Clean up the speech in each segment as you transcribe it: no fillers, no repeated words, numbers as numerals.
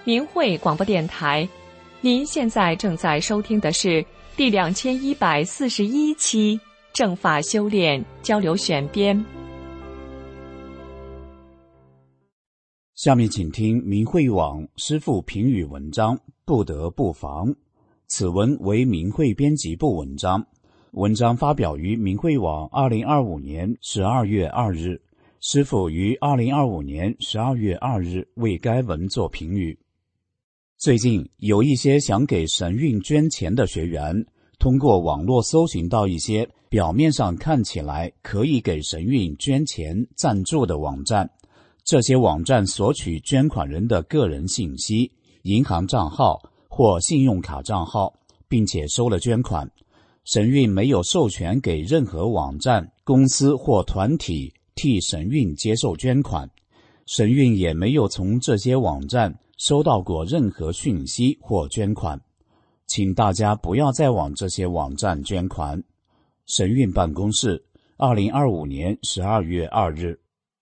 明慧广播电台，您现在正在收听的是第2141期正法修炼交流选编。 下面请听明慧网师父评语文章，不得不防。此文为明慧编辑部文章，文章发表于明慧网2025年12月2日，师父于2025年12月2日为该文作评语。最近有一些想给神韵捐钱的学员，通过网络搜寻到一些表面上看起来可以给神韵捐钱赞助的网站，这些网站索取捐款人的个人信息、银行账号或信用卡账号，并且收了捐款。神韵没有授权给任何网站、公司或团体替神韵接受捐款，神韵也没有从这些网站收到过任何讯息或捐款，请大家不要再往这些网站捐款。神韵办公室2025年12月2日。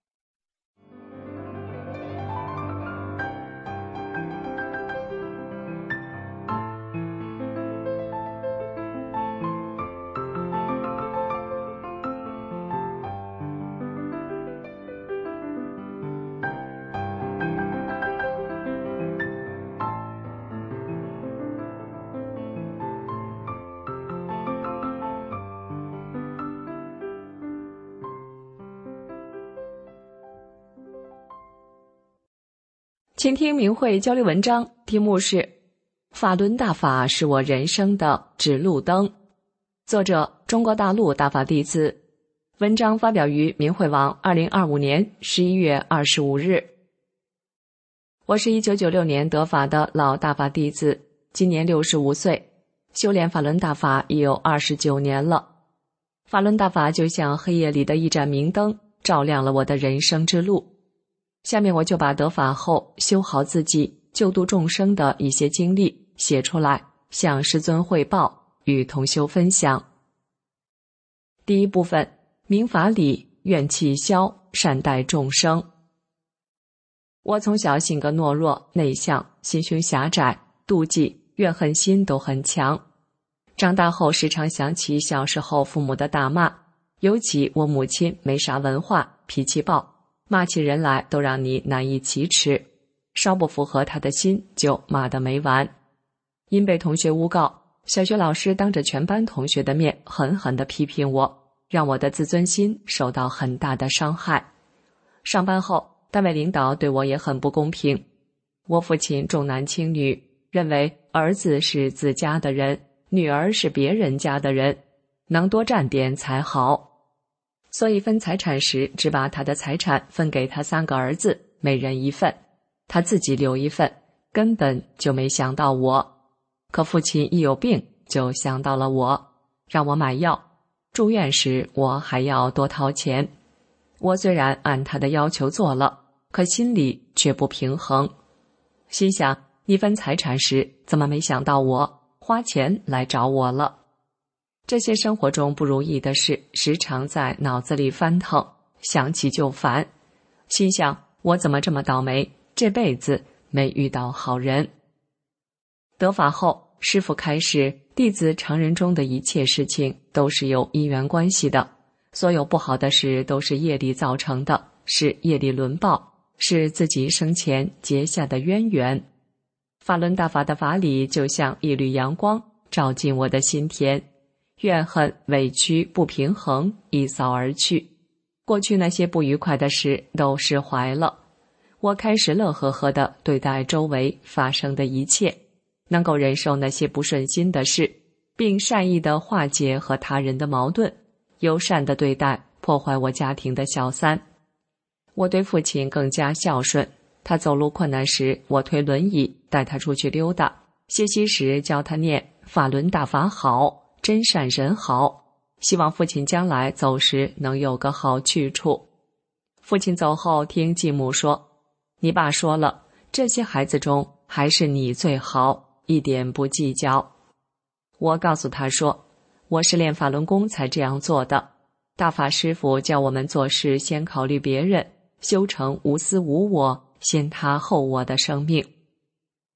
请听明慧交流文章，题目是法轮大法是我人生的指路灯，作者中国大陆大法弟子。文章发表于明慧网2025年11月25日。我是1996年得法的老大法弟子，今年65岁，修炼法轮大法已有29年了。法轮大法就像黑夜里的一盏明灯，照亮了我的人生之路。下面我就把得法后修好自己、救度众生的一些经历写出来，向师尊汇报，与同修分享。第一部分，明法理，怨气消，善待众生。我从小性格懦弱、内向，心胸狭窄，妒忌、怨恨心都很强。长大后时常想起小时候父母的大骂，尤其我母亲没啥文化，脾气暴，骂起人来都让你难以启齿，稍不符合他的心就骂得没完。因被同学诬告，小学老师当着全班同学的面狠狠地批评我，让我的自尊心受到很大的伤害。上班后，单位领导对我也很不公平。我父亲重男轻女，认为儿子是自家的人，女儿是别人家的人，能多占点才好。所以分财产时，只把他的财产分给他3个儿子，每人1份，他自己留1份，根本就没想到我。可父亲一有病就想到了我，让我买药，住院时我还要多掏钱。我虽然按他的要求做了，可心里却不平衡，心想你分财产时怎么没想到我，花钱来找我了。这些生活中不如意的事时常在脑子里翻腾，想起就烦，心想我怎么这么倒霉，这辈子没遇到好人。得法后，师父开示，弟子常人中的一切事情都是有因缘关系的，所有不好的事都是业力造成的，是业力轮报，是自己生前结下的渊源。法轮大法的法理就像一缕阳光，照进我的心田，怨恨、委屈、不平衡一扫而去，过去那些不愉快的事都释怀了。我开始乐呵呵地对待周围发生的一切，能够忍受那些不顺心的事，并善意地化解和他人的矛盾，友善地对待破坏我家庭的小三。我对父亲更加孝顺，他走路困难时，我推轮椅带他出去溜达，歇息时教他念法轮大法好，真善人好，希望父亲将来走时能有个好去处。父亲走后，听继母说，你爸说了，这些孩子中还是你最好，一点不计较。我告诉他说，我是练法轮功才这样做的，大法师父教我们做事先考虑别人，修成无私无我，先他后我的生命。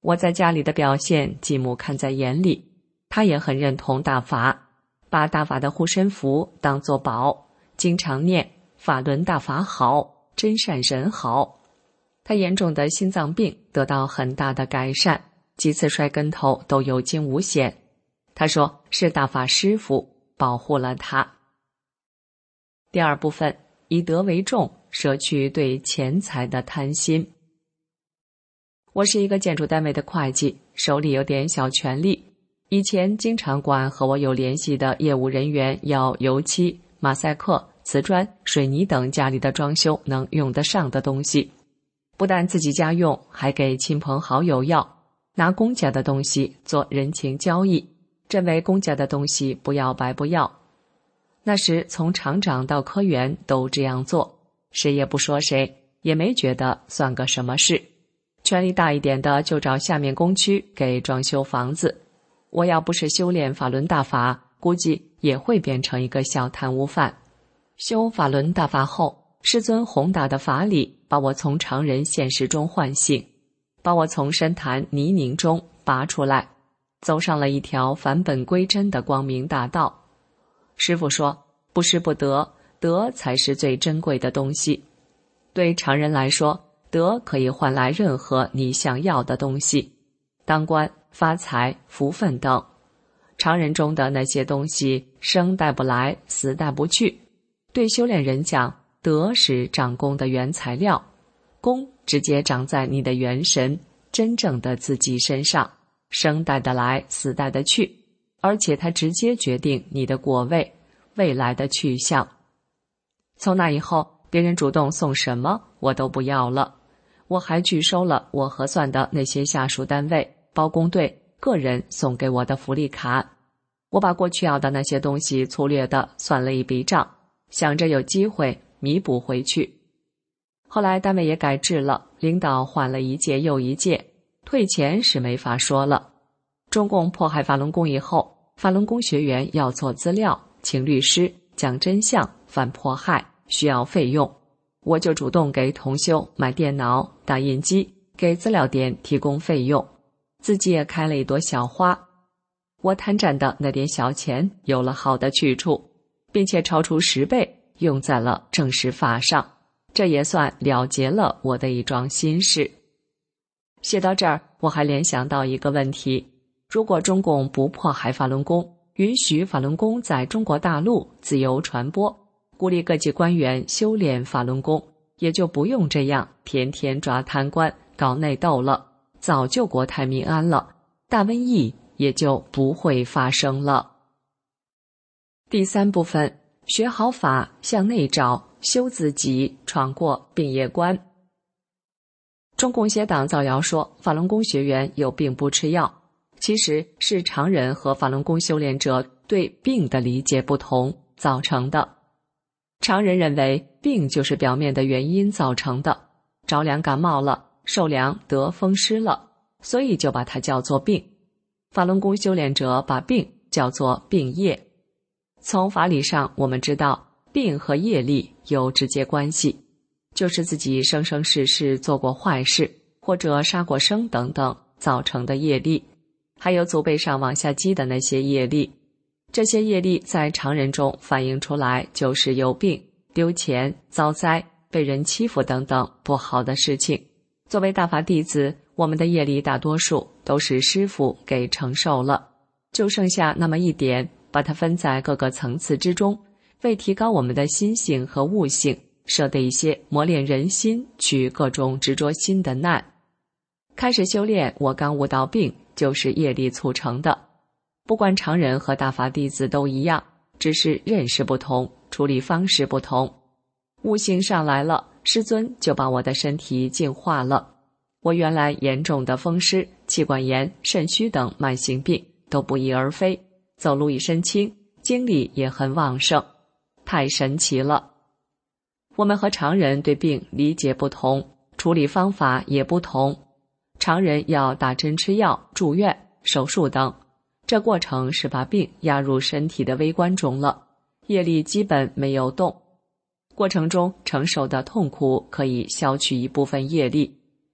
我在家里的表现，继母看在眼里，她也很认同大法，把大法的护身符当作宝，经常念法轮大法好，真善人好。他严重的心脏病得到很大的改善，几次摔跟头都有惊无险。他说是大法师父保护了他。第二部分，以德为重，舍去对钱财的贪心。我是一个建筑单位的会计，手里有点小权力。以前经常管和我有联系的业务人员要油漆、马赛克、瓷砖、水泥等家里的装修能用得上的东西，不但自己家用，还给亲朋好友要，拿公家的东西做人情交易，认为公家的东西不要白不要。那时从厂长到科员都这样做，谁也不说谁，也没觉得算个什么事。权力大一点的就找下面工区给装修房子。我要不是修炼法轮大法，估计也会变成一个小贪污犯。修法轮大法后，师尊宏大的法理把我从常人现实中唤醒，把我从深潭泥泞中拔出来，走上了一条返本归真的光明大道。师父说，不失不得，德才是最珍贵的东西。对常人来说，德可以换来任何你想要的东西，当官、发财、福分等。常人中的那些东西，生带不来，死带不去。对修炼人讲，德是长功的原材料，功直接长在你的元神，真正的自己身上，生带得来，死带得去，而且它直接决定你的果位，未来的去向。从那以后，别人主动送什么，我都不要了。我还拒收了我核算的那些下属单位、包工队、个人送给我的福利卡。我把过去要的那些东西粗略地算了一笔账，想着有机会弥补回去。后来单位也改制了，领导换了一届又一届，退钱是没法说了。中共迫害法轮功以后，法轮功学员要做资料，请律师讲真相，反迫害需要费用，我就主动给同修买电脑、打印机，给资料点提供费用，自己也开了一朵小花。我贪占的那点小钱有了好的去处，并且超出10倍用在了正实法上，这也算了结了我的一桩心事。写到这儿，我还联想到一个问题，如果中共不迫害法轮功，允许法轮功在中国大陆自由传播，鼓励各级官员修炼法轮功，也就不用这样天天抓贪官搞内斗了，早就国泰民安了，大瘟疫也就不会发生了。第三部分，学好法，向内找，修自己，闯过病业关。中共协党造谣说法轮功学员有病不吃药，其实是常人和法轮功修炼者对病的理解不同造成的。常人认为病就是表面的原因造成的，着凉感冒了，受凉得风湿了，所以就把它叫做病。法轮功修炼者把病叫做病业。从法理上我们知道，病和业力有直接关系，就是自己生生世世做过坏事，或者杀过生等等造成的业力，还有祖辈上往下积的那些业力。这些业力在常人中反映出来，就是有病、丢钱、遭灾、被人欺负等等不好的事情。作为大法弟子，我们的业力大多数都是师父给承受了，就剩下那么一点，把它分在各个层次之中，为提高我们的心性和悟性，设的一些磨练人心、取各种执着心的难。开始修炼，我刚悟到病就是业力促成的。不管常人和大法弟子都一样，只是认识不同，处理方式不同。悟性上来了，师尊就把我的身体净化了。我原来严重的风湿、气管炎、肾虚等慢性病都不翼而飞，走路一身轻，精力也很旺盛，太神奇了。我们和常人对病理解不同，处理方法也不同。常人要打针吃药、住院、手术等，这过程是把病压入身体的微观中了，业力基本没有动，过程中承受的痛苦可以消去一部分业力。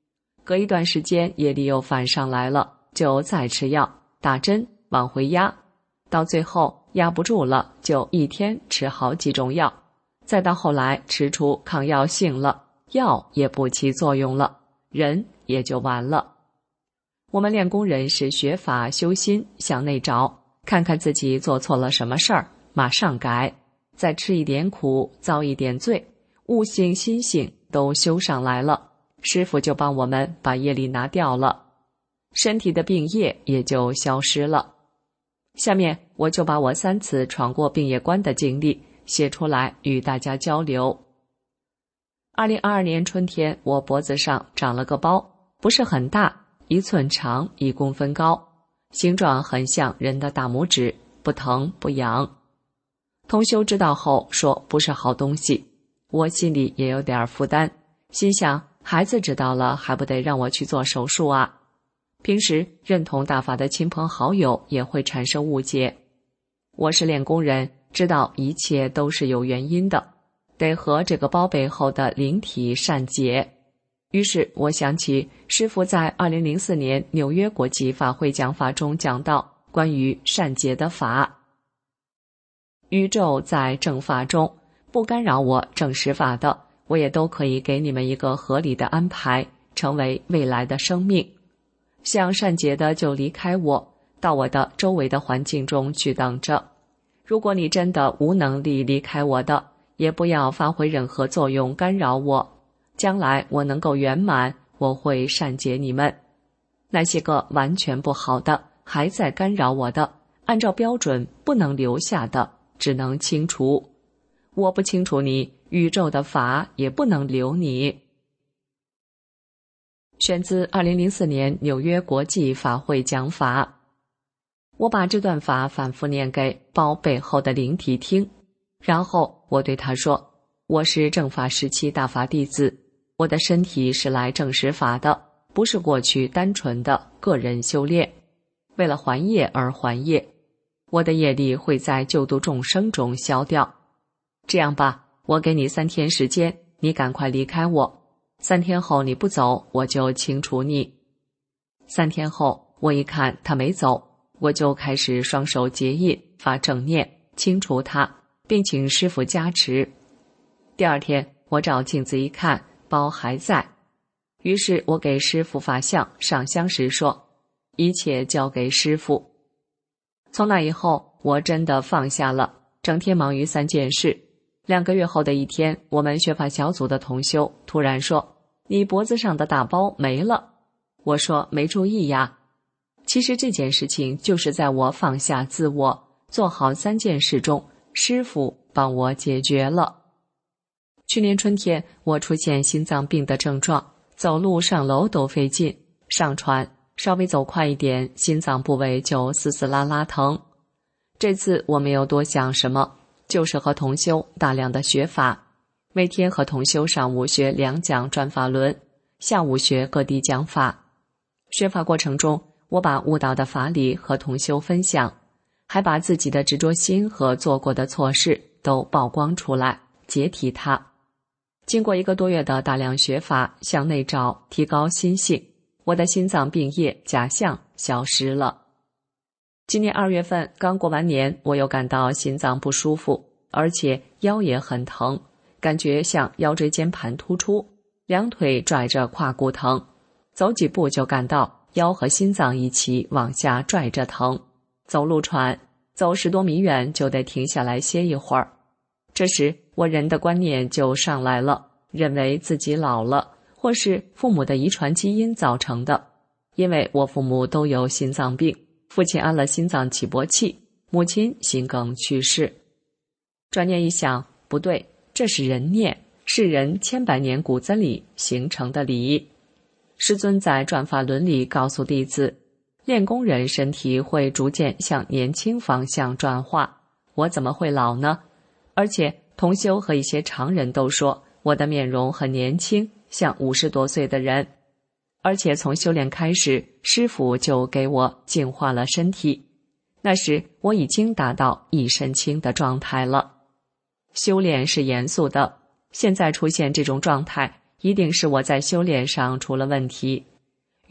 隔一段时间夜里又反上来了，就再吃药，打针，往回压，到最后压不住了，就一天吃好几种药，再到后来吃出抗药性了，药也不起作用了，人也就完了。我们练功人是学法修心，向内找，看看自己做错了什么事儿，马上改，再吃一点苦，遭一点罪，悟性心性都修上来了，师父就帮我们把业力拿掉了，身体的病业也就消失了。下面我就把我3次闯过病业关的经历写出来与大家交流。2022年春天，我脖子上长了个包，不是很大，1寸长，1公分高，形状很像人的大拇指，不疼不痒。同修知道后说不是好东西，我心里也有点负担，心想孩子知道了还不得让我去做手术啊。平时认同大法的亲朋好友也会产生误解。我是练功人，知道一切都是有原因的，得和这个包背后的灵体善解。于是我想起师父在2004年纽约国际法会讲法中讲到关于善解的法。宇宙在正法中，不干扰我正实法的，我也都可以给你们一个合理的安排，成为未来的生命。想善解的就离开我，到我的周围的环境中去等着。如果你真的无能力离开我的，也不要发挥任何作用干扰我。将来我能够圆满，我会善解你们。那些个完全不好的，还在干扰我的，按照标准不能留下的，只能清除。我不清楚你，宇宙的法也不能留你。选自2004年纽约国际法会讲法。我把这段法反复念给包背后的灵体听，然后我对他说，我是正法时期大法弟子，我的身体是来证实法的，不是过去单纯的个人修炼，为了还业而还业，我的业力会在救度众生中消掉。这样吧，我给你3天时间，你赶快离开我，3天后你不走，我就清除你。3天后，我一看他没走，我就开始双手结印，发正念，清除他，并请师父加持。第2天，我照镜子一看，包还在。于是我给师父法相上香时说，一切交给师父。从那以后，我真的放下了，整天忙于3件事。2个月后的一天，我们学法小组的同修突然说，你脖子上的大包没了。我说没注意呀。其实这件事情就是在我放下自我，做好3件事中，师父帮我解决了。去年春天，我出现心脏病的症状，走路上楼都费劲，上船稍微走快一点，心脏部位就嘶嘶啦啦疼。这次我没有多想什么，就是和同修大量的学法，每天和同修上午学2讲转法轮，下午学各地讲法。学法过程中，我把悟道的法理和同修分享，还把自己的执着心和做过的错事都曝光出来，解体它。经过1个多月的大量学法，向内找，提高心性，我的心脏病业假象消失了。今年2月份刚过完年，我又感到心脏不舒服，而且腰也很疼，感觉像腰椎间盘突出，2腿拽着胯骨疼，走几步就感到腰和心脏一起往下拽着疼，走路喘，走10多米远就得停下来歇一会儿。这时我人的观念就上来了，认为自己老了，或是父母的遗传基因造成的。因为我父母都有心脏病，父亲安了心脏起搏器，母亲心梗去世。转念一想，不对，这是人念，是人千百年骨子里形成的理。师尊在转法轮里告诉弟子，练功人身体会逐渐向年轻方向转化，我怎么会老呢？而且同修和一些常人都说我的面容很年轻，像50多岁的人。而且从修炼开始，师父就给我净化了身体，那时我已经达到一身轻的状态了。修炼是严肃的，现在出现这种状态，一定是我在修炼上出了问题，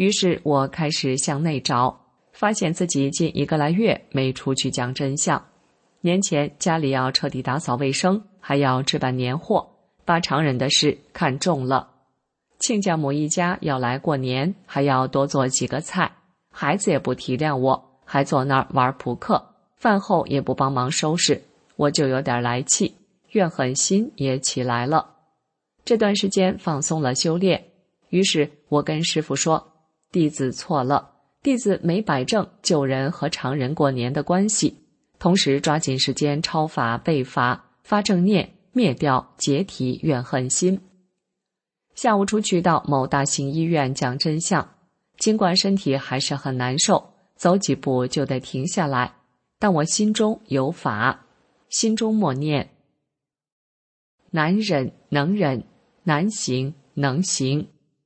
于是我开始向内找，发现自己近1个来月没出去讲真相。年前家里要彻底打扫卫生，还要置办年货，把常人的事看重了。亲家母一家要来过年，还要多做几个菜，孩子也不体谅我，还坐那儿玩扑克，饭后也不帮忙收拾，我就有点来气，怨恨心也起来了。这段时间放松了修炼，于是我跟师父说，弟子错了，弟子没摆正救人和常人过年的关系，同时抓紧时间抄法背法，发正念，灭掉解体怨恨心。下午出去到某大型医院讲真相，尽管身体还是很难受，走几步就得停下来，但我心中有法，心中默念：难忍能忍，难行能行。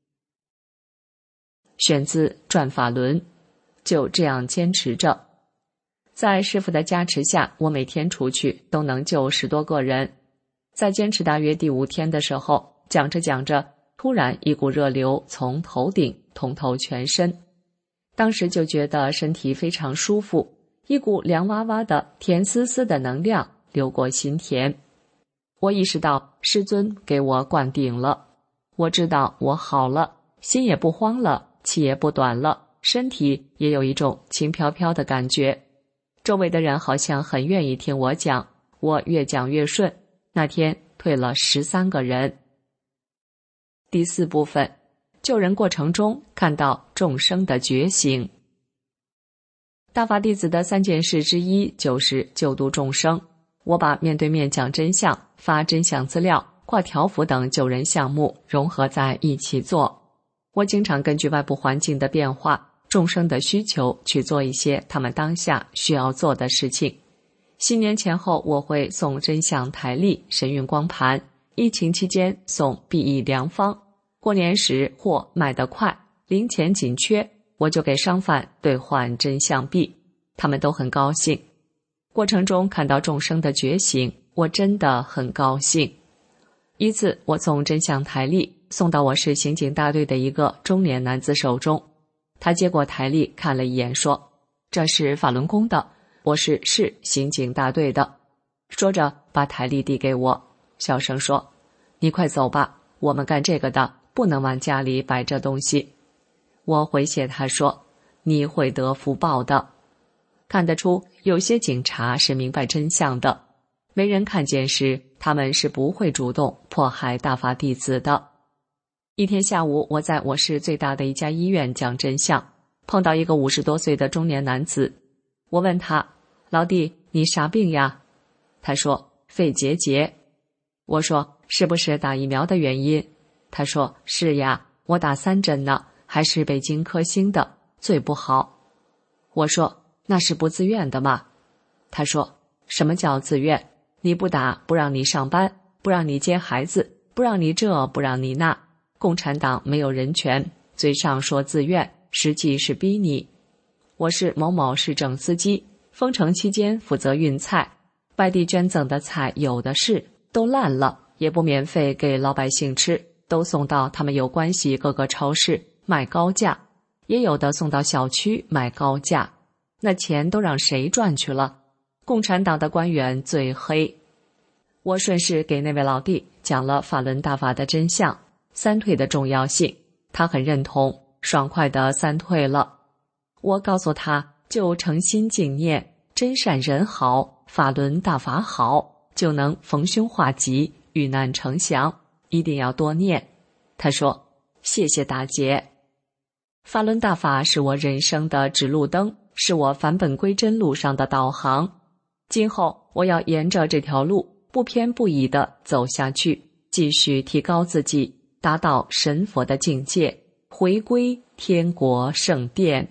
选自《转法轮》，就这样坚持着。在师父的加持下，我每天出去都能救10多个人。在坚持大约第5天的时候，讲着讲着，突然一股热流从头顶通透全身，当时就觉得身体非常舒服，一股凉哇哇的甜丝丝的能量流过心田。我意识到师尊给我灌顶了，我知道我好了，心也不慌了，气也不短了，身体也有一种轻飘飘的感觉。周围的人好像很愿意听我讲，我越讲越顺，那天退了13个人。第4部分，救人过程中看到众生的觉醒。大法弟子的3件事之一就是救度众生。我把面对面讲真相、发真相资料、挂条幅等救人项目融合在一起做。我经常根据外部环境的变化、众生的需求去做一些他们当下需要做的事情。新年前后我会送真相台历、神韵光盘，疫情期间送币益良方。过年时货卖得快，零钱紧缺，我就给商贩兑换真相币，他们都很高兴。过程中看到众生的觉醒，我真的很高兴。一次我送真相台历送到我市刑警大队的一个中年男子手中，他接过台历看了一眼说，这是法轮功的，我是市刑警大队的。说着把台历递给我，小声说，你快走吧，我们干这个的不能往家里摆这东西。我回谢他说，你会得福报的。看得出有些警察是明白真相的，没人看见时，他们是不会主动迫害大法弟子的。一天下午，我在我市最大的一家医院讲真相，碰到一个50多岁的中年男子。我问他，老弟，你啥病呀？他说，肺结节。我说，是不是打疫苗的原因？他说，是呀，我打3针呢，还是北京科兴的，最不好。我说，那是不自愿的吗？他说，什么叫自愿？你不打，不让你上班，不让你接孩子，不让你这，不让你那。共产党没有人权，嘴上说自愿，实际是逼你。我是某某市政司机，封城期间负责运菜，外地捐赠的菜有的是，都烂了，也不免费给老百姓吃，都送到他们有关系各个超市卖高价，也有的送到小区卖高价，那钱都让谁赚去了？共产党的官员最黑。我顺势给那位老弟讲了法轮大法的真相，3退的重要性，他很认同，爽快地3退了。我告诉他，就诚心敬念，真善人好，法轮大法好，就能逢凶化吉，遇难成祥，一定要多念。他说，谢谢大姐。法轮大法是我人生的指路灯，是我返本归真路上的导航。今后我要沿着这条路不偏不倚地走下去，继续提高自己，达到神佛的境界，回归天国圣殿。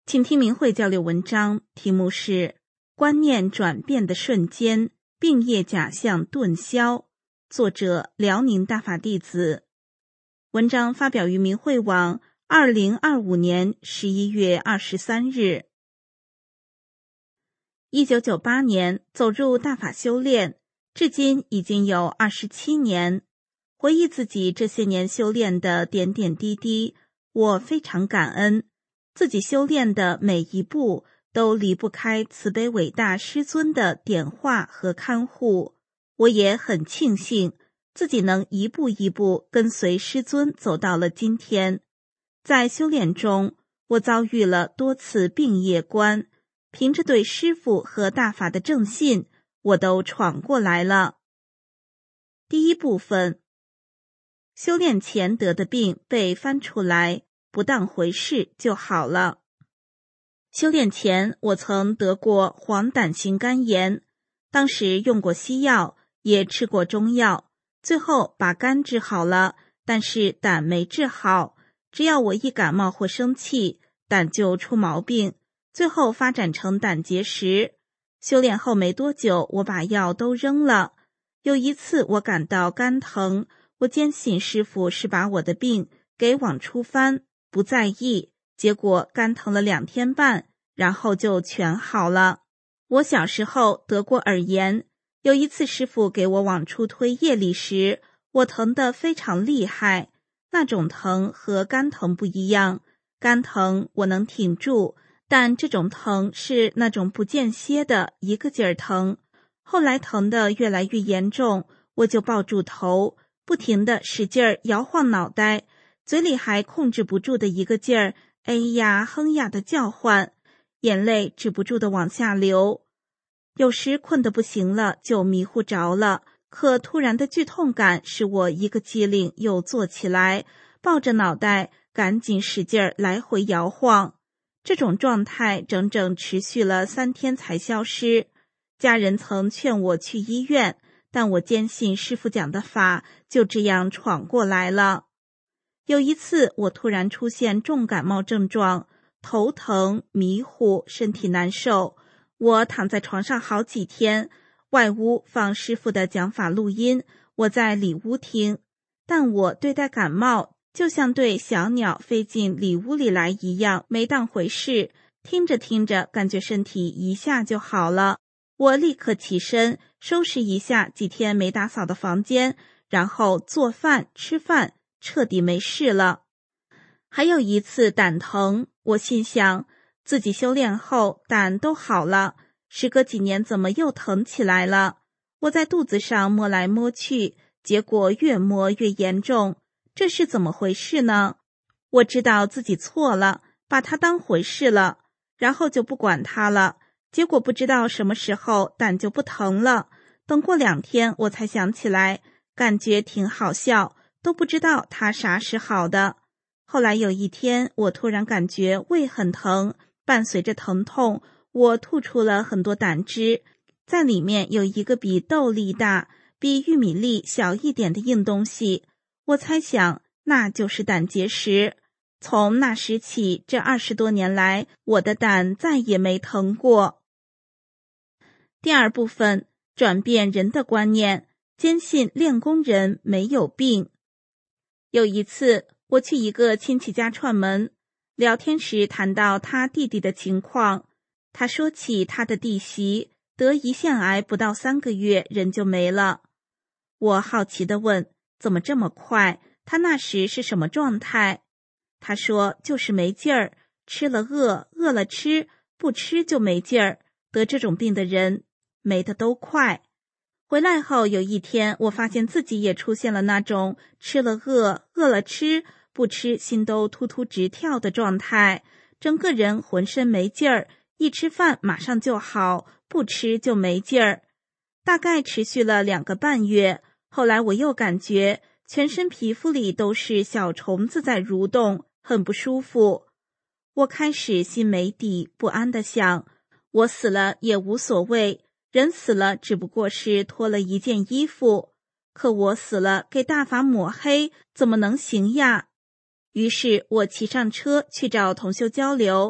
请听明慧交流文章，题目是观念转变的瞬间，病业假象顿消，作者辽宁大法弟子。文章发表于明慧网2025年11月23日。1998年走入大法修炼，至今已经有27年。回忆自己这些年修炼的点点滴滴，我非常感恩。自己修炼的每一步都离不开慈悲伟大师尊的点化和看护，我也很庆幸自己能一步一步跟随师尊走到了今天。在修炼中，我遭遇了多次病业关，凭着对师父和大法的正信，我都闯过来了。第一部分，修炼前得的病被翻出来，不当回事就好了。修炼前，我曾得过黄疸型肝炎，当时用过西药，也吃过中药，最后把肝治好了，但是胆没治好。只要我一感冒或生气，胆就出毛病，最后发展成胆结石。修炼后没多久，我把药都扔了。有一次我感到肝疼，我坚信师父是把我的病给往出翻，不在意，结果肝疼了2天半，然后就全好了。我小时候得过耳炎，有一次师父给我往出推业力时，我疼得非常厉害，那种疼和肝疼不一样，肝疼我能挺住，但这种疼是那种不间歇的一个劲儿疼。后来疼得越来越严重，我就抱住头，不停地使劲儿摇晃脑袋，嘴里还控制不住的一个劲儿哎呀哼呀的叫唤，眼泪止不住的往下流。有时困得不行了就迷糊着了，可突然的剧痛感使我一个机灵又坐起来，抱着脑袋赶紧使劲儿来回摇晃。这种状态整整持续了3天才消失。家人曾劝我去医院，但我坚信师父讲的法，就这样闯过来了。有一次我突然出现重感冒症状，头疼、迷糊、身体难受，我躺在床上好几天，外屋放师父的讲法录音，我在里屋听，但我对待感冒就像对小鸟飞进里屋里来一样，没当回事，听着听着感觉身体一下就好了。我立刻起身收拾一下几天没打扫的房间，然后做饭吃饭，彻底没事了。还有一次胆疼，我心想自己修炼后胆都好了，时隔几年怎么又疼起来了？我在肚子上摸来摸去，结果越摸越严重，这是怎么回事呢？我知道自己错了，把它当回事了，然后就不管它了。结果不知道什么时候胆就不疼了，等过2天我才想起来，感觉挺好笑，都不知道它啥时好的。后来有一天我突然感觉胃很疼，伴随着疼痛，我吐出了很多胆汁，在里面有一个比豆粒大、比玉米粒小一点的硬东西，我猜想那就是胆结石。从那时起，这20多年来，我的胆再也没疼过。第二部分，转变人的观念，坚信练功人没有病。有一次，我去一个亲戚家串门，聊天时谈到他弟弟的情况，他说起他的弟媳得胰腺癌不到3个月人就没了。我好奇地问，怎么这么快？他那时是什么状态？他说就是没劲儿，吃了饿，饿了吃，不吃就没劲儿，得这种病的人没的都快。回来后有一天，我发现自己也出现了那种吃了饿，饿了吃，不吃心都突突直跳的状态，整个人浑身没劲儿，一吃饭马上就好，不吃就没劲儿。大概持续了2个半月，后来我又感觉全身皮肤里都是小虫子在蠕动，很不舒服。我开始心没底，不安地想，我死了也无所谓，人死了只不过是脱了一件衣服，可我死了给大法抹黑，怎么能行呀？于是我骑上车去找同修交流，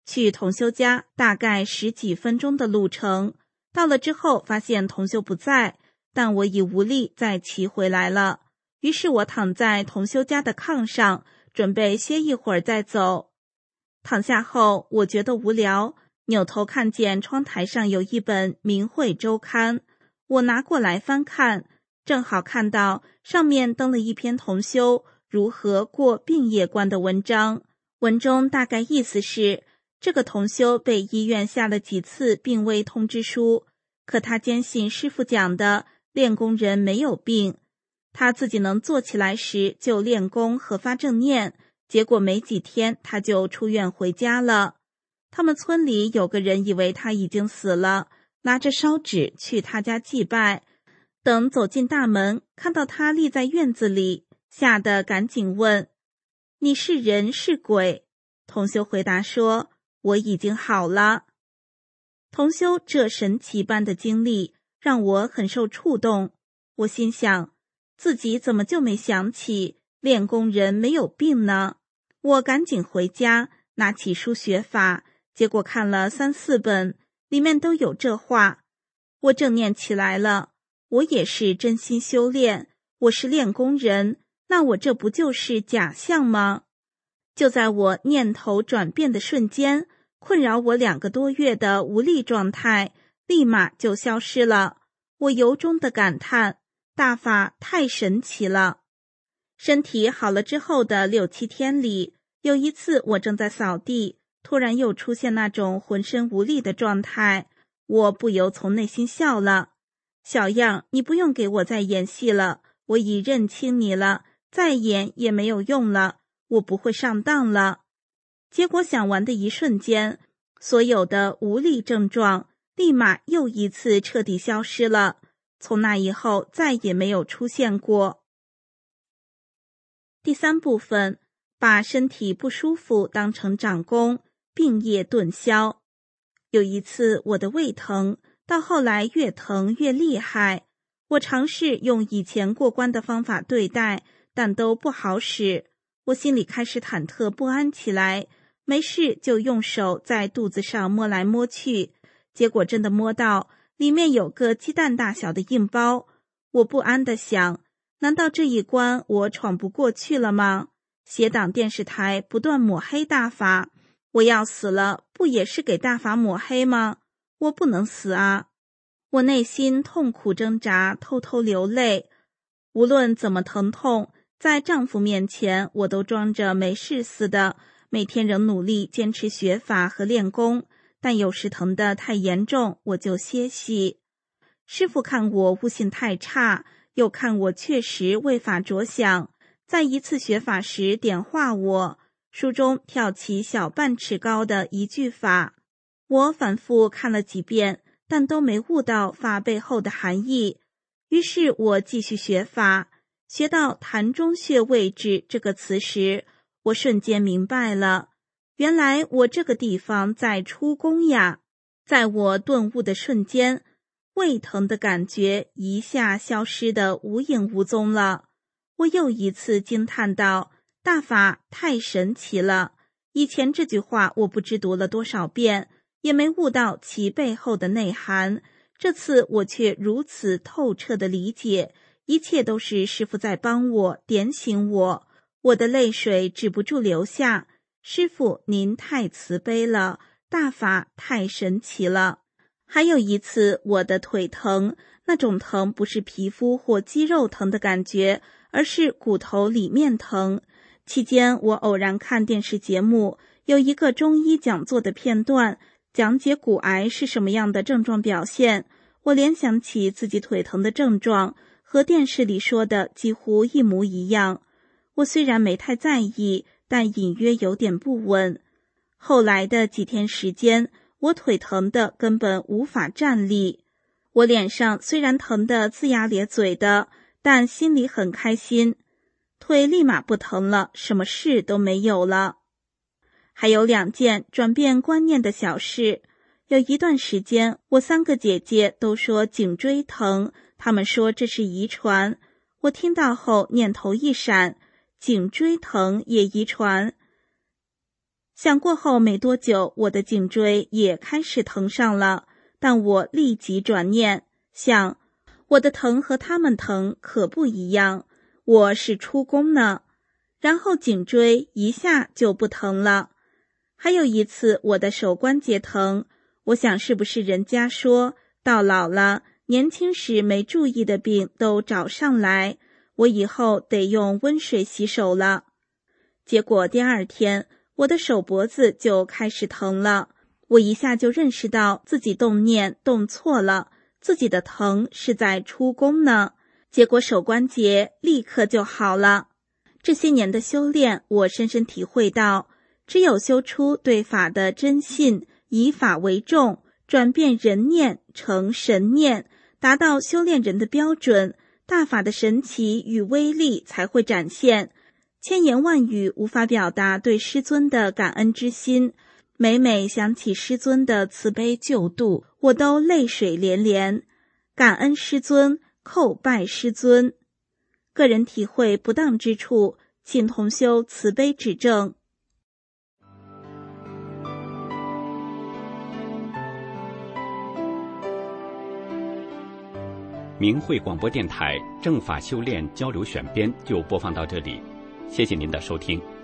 去同修家大概10几分钟的路程，到了之后发现同修不在，但我已无力再骑回来了。于是我躺在同修家的炕上，准备歇一会儿再走。躺下后，我觉得无聊，扭头看见窗台上有一本《明慧周刊》，我拿过来翻看，正好看到上面登了一篇同修如何过病业关的文章。文中大概意思是，这个同修被医院下了几次病危通知书，可他坚信师父讲的练功人没有病，他自己能坐起来时就练功和发正念，结果没几天他就出院回家了。他们村里有个人以为他已经死了，拿着烧纸去他家祭拜，等走进大门，看到他立在院子里，吓得赶紧问：你是人是鬼？同修回答说：我已经好了。同修这神奇般的经历让我很受触动，我心想，自己怎么就没想起练功人没有病呢？我赶紧回家拿起书学法，结果看了3、4本，里面都有这话。我正念起来了，我也是真心修炼，我是练功人，那我这不就是假象吗？就在我念头转变的瞬间，困扰我2个多月的无力状态立马就消失了。我由衷的感叹，大法太神奇了。身体好了之后的6、7天里，有一次我正在扫地，突然又出现那种浑身无力的状态，我不由从内心笑了。小样，你不用给我再演戏了，我已认清你了，再演也没有用了，我不会上当了。结果想完的一瞬间，所有的无力症状立马又一次彻底消失了，从那以后再也没有出现过。第3部分，把身体不舒服当成长功，病业顿消。有一次我的胃疼，到后来越疼越厉害，我尝试用以前过关的方法对待，但都不好使，我心里开始忐忑不安起来，没事就用手在肚子上摸来摸去，结果真的摸到里面有个鸡蛋大小的硬包，我不安地想，难道这一关我闯不过去了吗？邪党电视台不断抹黑大法，我要死了，不也是给大法抹黑吗？我不能死啊！我内心痛苦挣扎，偷偷流泪。无论怎么疼痛，在丈夫面前我都装着没事似的，每天仍努力坚持学法和练功，但有时疼得太严重，我就歇息。师父看我悟性太差，又看我确实为法着想，在一次学法时点化我，书中跳起小半尺高的一句法，我反复看了几遍，但都没悟到法背后的含义。于是我继续学法，学到坛中穴位置这个词时，我瞬间明白了，原来我这个地方在出功呀。在我顿悟的瞬间，胃疼的感觉一下消失得无影无踪了。我又一次惊叹道，大法太神奇了，以前这句话我不知读了多少遍，也没悟到其背后的内涵，这次我却如此透彻的理解，一切都是师父在帮我点醒我，我的泪水止不住流下。师父您太慈悲了，大法太神奇了。还有一次我的腿疼，那种疼不是皮肤或肌肉疼的感觉，而是骨头里面疼。期间我偶然看电视节目，有一个中医讲座的片段，讲解骨癌是什么样的症状表现，我联想起自己腿疼的症状，和电视里说的几乎一模一样。我虽然没太在意，但隐约有点不稳。后来的几天时间，我腿疼的根本无法站立。我脸上虽然疼得龇牙咧嘴的，但心里很开心。腿立马不疼了，什么事都没有了。还有2件转变观念的小事。有一段时间，我3个姐姐都说颈椎疼，她们说这是遗传。我听到后念头一闪，颈椎疼也遗传。 想过后没多久，我的颈椎也开始疼上了，但我立即转念，想我的疼和他们疼可不一样，我是出宫呢。然后颈椎一下就不疼了。还有一次我的手关节疼，我想是不是人家说到老了，年轻时没注意的病都找上来，我以后得用温水洗手了。结果第二天我的手脖子就开始疼了，我一下就认识到自己动念动错了，自己的疼是在出宫呢，结果手关节立刻就好了。这些年的修炼，我深深体会到，只有修出对法的真信，以法为重，转变人念成神念，达到修炼人的标准，大法的神奇与威力才会展现。千言万语无法表达对师尊的感恩之心，每每想起师尊的慈悲救度，我都泪水连连。感恩师尊，叩拜师尊。个人体会不当之处，请同修慈悲指正。 明慧广播电台正法修炼交流选编就播放到这里，谢谢您的收听。